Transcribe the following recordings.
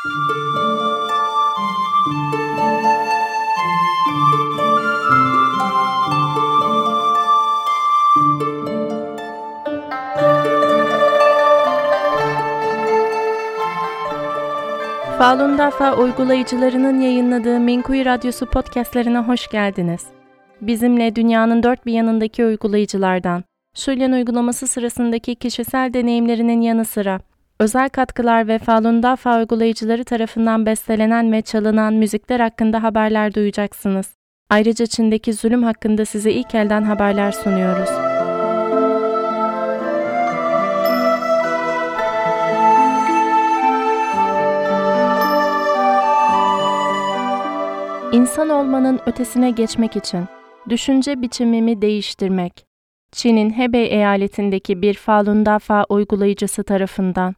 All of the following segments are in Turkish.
Falun Dafa uygulayıcılarının yayınladığı Minkuyu Radyosu podcastlerine hoş geldiniz. Bizimle dünyanın dört bir yanındaki uygulayıcılardan, Şulyan uygulaması sırasındaki kişisel deneyimlerinin yanı sıra, özel katkılar ve Falun Dafa uygulayıcıları tarafından bestelenen ve çalınan müzikler hakkında haberler duyacaksınız. Ayrıca Çin'deki zulüm hakkında size ilk elden haberler sunuyoruz. İnsan olmanın ötesine geçmek için düşünce biçimimi değiştirmek. Çin'in Hebei eyaletindeki bir Falun Dafa uygulayıcısı tarafından.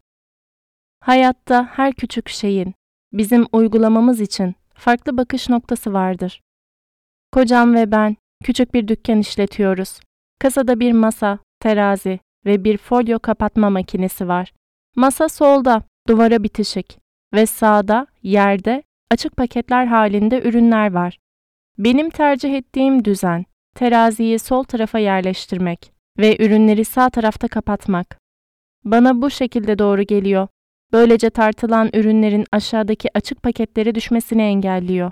Hayatta her küçük şeyin bizim uygulamamız için farklı bakış noktası vardır. Kocam ve ben küçük bir dükkan işletiyoruz. Kasada bir masa, terazi ve bir folyo kapatma makinesi var. Masa solda, duvara bitişik ve sağda, yerde açık paketler halinde ürünler var. Benim tercih ettiğim düzen, teraziyi sol tarafa yerleştirmek ve ürünleri sağ tarafta kapatmak. Bana bu şekilde doğru geliyor. Böylece tartılan ürünlerin aşağıdaki açık paketlere düşmesini engelliyor.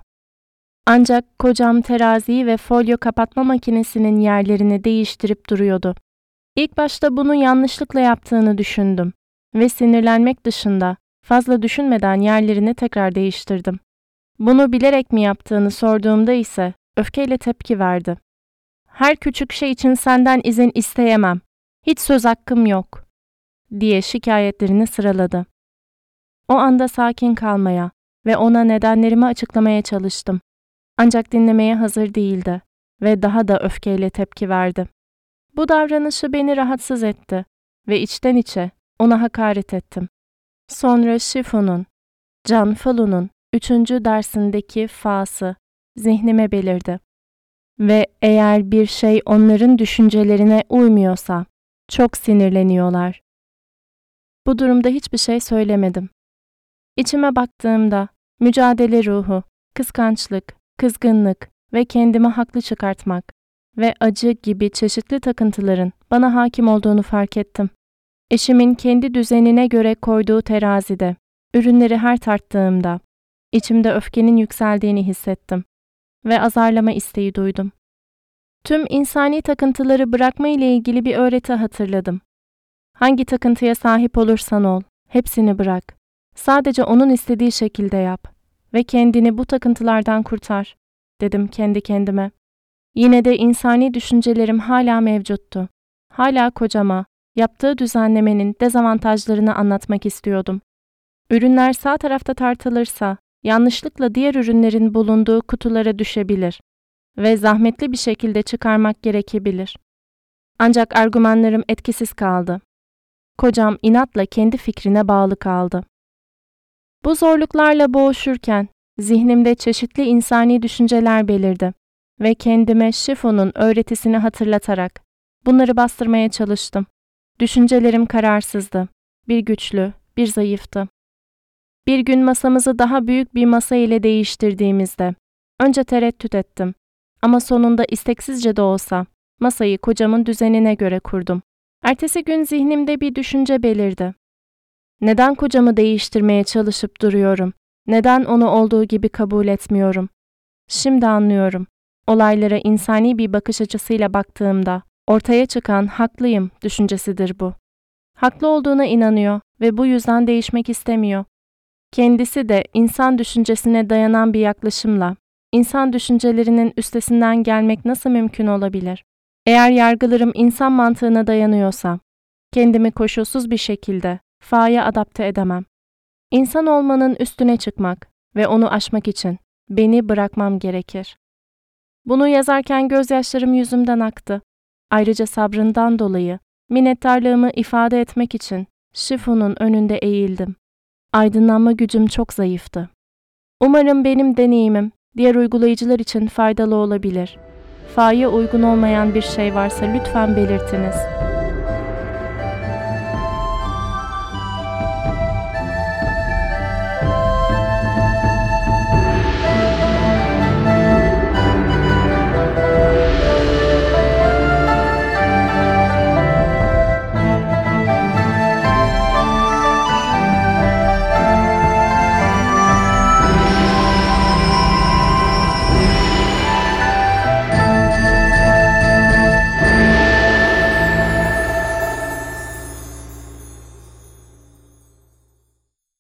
Ancak kocam teraziyi ve folyo kapatma makinesinin yerlerini değiştirip duruyordu. İlk başta bunu yanlışlıkla yaptığını düşündüm ve sinirlenmek dışında fazla düşünmeden yerlerini tekrar değiştirdim. Bunu bilerek mi yaptığını sorduğumda ise öfkeyle tepki verdi. "Her küçük şey için senden izin isteyemem. Hiç söz hakkım yok," diye şikayetlerini sıraladı. O anda sakin kalmaya ve ona nedenlerimi açıklamaya çalıştım. Ancak dinlemeye hazır değildi ve daha da öfkeyle tepki verdi. Bu davranışı beni rahatsız etti ve içten içe ona hakaret ettim. Sonra Shifu'nun, Can Falu'nun 3. dersindeki fa'sı zihnime belirdi. Ve eğer bir şey onların düşüncelerine uymuyorsa çok sinirleniyorlar. Bu durumda hiçbir şey söylemedim. İçime baktığımda mücadele ruhu, kıskançlık, kızgınlık ve kendimi haklı çıkartmak ve acı gibi çeşitli takıntıların bana hakim olduğunu fark ettim. Eşimin kendi düzenine göre koyduğu terazide, ürünleri her tarttığımda, içimde öfkenin yükseldiğini hissettim ve azarlama isteği duydum. Tüm insani takıntıları bırakma ile ilgili bir öğreti hatırladım. Hangi takıntıya sahip olursan ol, hepsini bırak. Sadece onun istediği şekilde yap ve kendini bu takıntılardan kurtar, dedim kendi kendime. Yine de insani düşüncelerim hala mevcuttu. Hala kocama, yaptığı düzenlemenin dezavantajlarını anlatmak istiyordum. Ürünler sağ tarafta tartılırsa, yanlışlıkla diğer ürünlerin bulunduğu kutulara düşebilir ve zahmetli bir şekilde çıkarmak gerekebilir. Ancak argümanlarım etkisiz kaldı. Kocam inatla kendi fikrine bağlı kaldı. Bu zorluklarla boğuşurken zihnimde çeşitli insani düşünceler belirdi ve kendime Shifu'nun öğretisini hatırlatarak bunları bastırmaya çalıştım. Düşüncelerim kararsızdı. Bir güçlü, bir zayıftı. Bir gün masamızı daha büyük bir masa ile değiştirdiğimizde önce tereddüt ettim ama sonunda isteksizce de olsa masayı kocamın düzenine göre kurdum. Ertesi gün zihnimde bir düşünce belirdi. Neden kocamı değiştirmeye çalışıp duruyorum? Neden onu olduğu gibi kabul etmiyorum? Şimdi anlıyorum. Olaylara insani bir bakış açısıyla baktığımda ortaya çıkan haklıyım düşüncesidir bu. Haklı olduğuna inanıyor ve bu yüzden değişmek istemiyor. Kendisi de insan düşüncesine dayanan bir yaklaşımla, insan düşüncelerinin üstesinden gelmek nasıl mümkün olabilir? Eğer yargılarım insan mantığına dayanıyorsa, kendimi koşulsuz bir şekilde fa'ya adapte edemem. İnsan olmanın üstüne çıkmak ve onu aşmak için beni bırakmam gerekir. Bunu yazarken gözyaşlarım yüzümden aktı. Ayrıca sabrından dolayı minnettarlığımı ifade etmek için Shifu'nun önünde eğildim. Aydınlanma gücüm çok zayıftı. Umarım benim deneyimim diğer uygulayıcılar için faydalı olabilir. Fa'ya uygun olmayan bir şey varsa lütfen belirtiniz.